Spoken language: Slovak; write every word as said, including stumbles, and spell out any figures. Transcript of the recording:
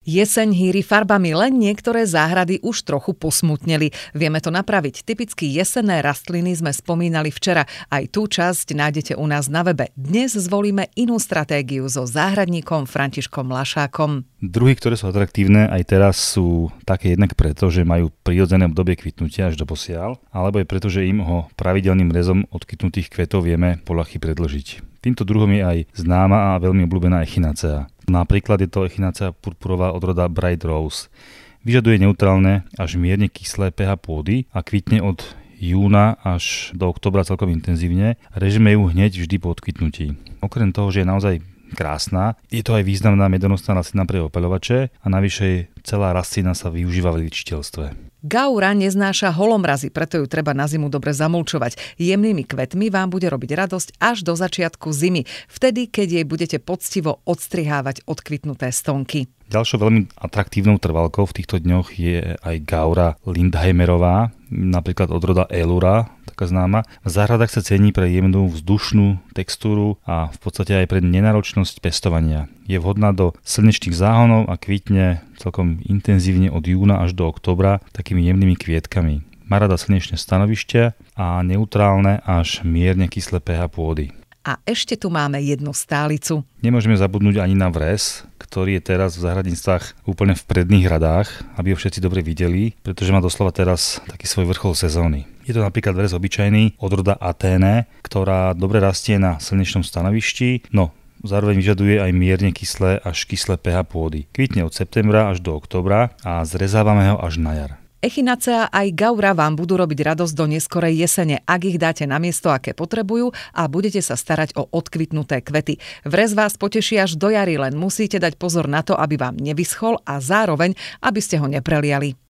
Jeseň hýri farbami, len niektoré záhrady už trochu posmutneli. Vieme to napraviť. Typicky jesenné rastliny sme spomínali včera. Aj tú časť nájdete u nás na webe. Dnes zvolíme inú stratégiu so záhradníkom Františkom Lašákom. Druhy, ktoré sú atraktívne aj teraz, sú také jednak preto, že majú prirodzené obdobie kvitnutia až do posiaľ, alebo aj preto, že im ho pravidelným rezom odkytnutých kvetov vieme poľahky predĺžiť. Týmto druhom je aj známa a veľmi obľúbená echinacea. Napríklad je to echinacea purpurová od roda Bright Rose. Vyžaduje neutrálne až mierne kyslé pH pôdy a kvitne od júna až do októbra celkom intenzívne. Režeme ju hneď vždy po odkvitnutí. Okrem toho, že je naozaj krásna, je to aj významná medonosná rastlina pre opeľovače a navyše celá rastlina sa využíva v liečiteľstve. Gaura neznáša holomrazy, preto ju treba na zimu dobre zamulčovať. Jemnými kvetmi vám bude robiť radosť až do začiatku zimy, vtedy, keď jej budete poctivo odstrihávať odkvitnuté stonky. Ďalšou veľmi atraktívnou trvalkou v týchto dňoch je aj Gaura Lindheimerová, napríklad od roda Elura, taká známa. V záhradách sa cení pre jemnú vzdušnú textúru a v podstate aj pre nenáročnosť pestovania. Je vhodná do slnečných záhonov a kvitne celkom intenzívne od júna až do októbra takými jemnými kvietkami. Má rada slnečné stanovištia a neutrálne až mierne kyslé pH pôdy. A ešte tu máme jednu stálicu. Nemôžeme zabudnúť ani na vres, ktorý je teraz v záhradníctvách úplne v predných radách, aby ho všetci dobre videli, pretože má doslova teraz taký svoj vrchol sezóny. Je to napríklad vres obyčajný od roda Athene, ktorá dobre rastie na slnečnom stanovišti, no zároveň vyžaduje aj mierne kyslé až kyslé pH pôdy. Kvitne od septembra až do októbra a zrezávame ho až na jar. Echinacea aj Gaura vám budú robiť radosť do neskorej jesene, ak ich dáte na miesto, aké potrebujú a budete sa starať o odkvitnuté kvety. Vrez vás poteší až do jary, len musíte dať pozor na to, aby vám nevyschol a zároveň, aby ste ho nepreliali.